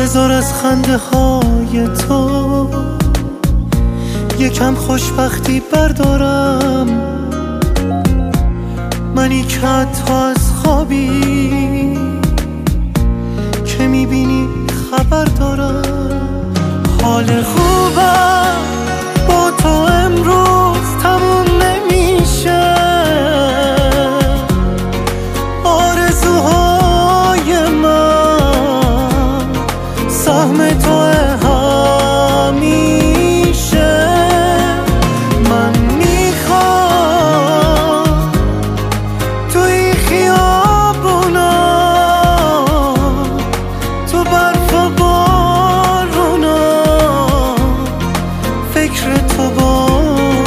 بذار از خنده های تو یکم خوشبختی بردارم. منی که حتی از خوابی که میبینی خبر دارم. حال خوبم با تو امروز تموم نمیشه. آرزوهای من سهم توه همیشه. من میخوام توی خیابونا، تو برف و بارونا، فکر تو باشم.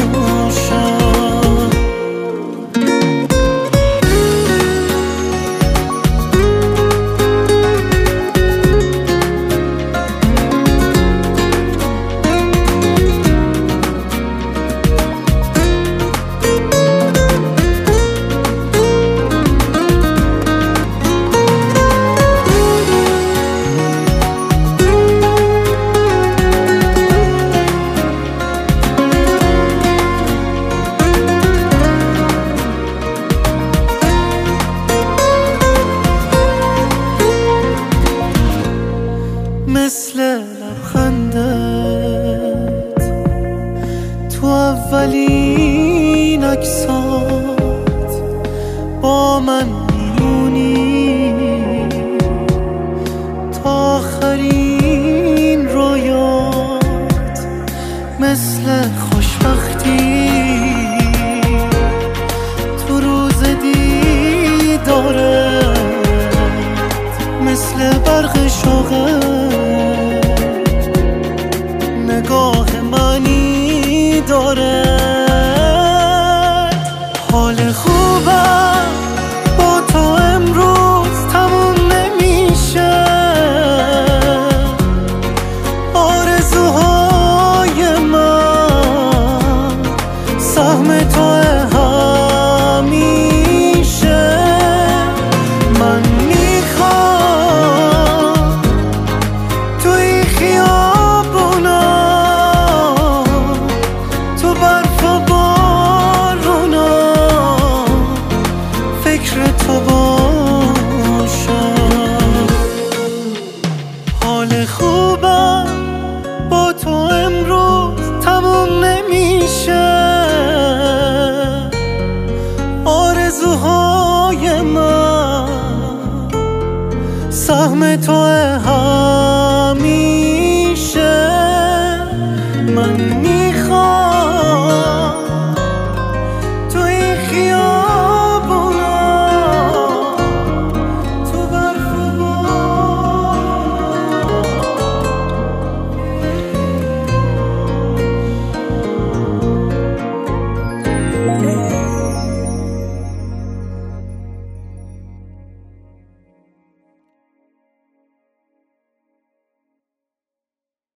مثل لبخندت تو اولین عکسات با من میمونی تا آخرین رویات. مثل خوشبختی تو روز دیدارت، مثل برق شوقت نگاه منی داره. حال خوبم با تو امروز تموم نمیشه. آرزوهای من سهم توه همیشه. من میخوام توی خیابونا، تو برف و بارونا، فکر تو باشم. حال خوبم با تو امروز تموم نمیشه. آرزوهای من سهم توه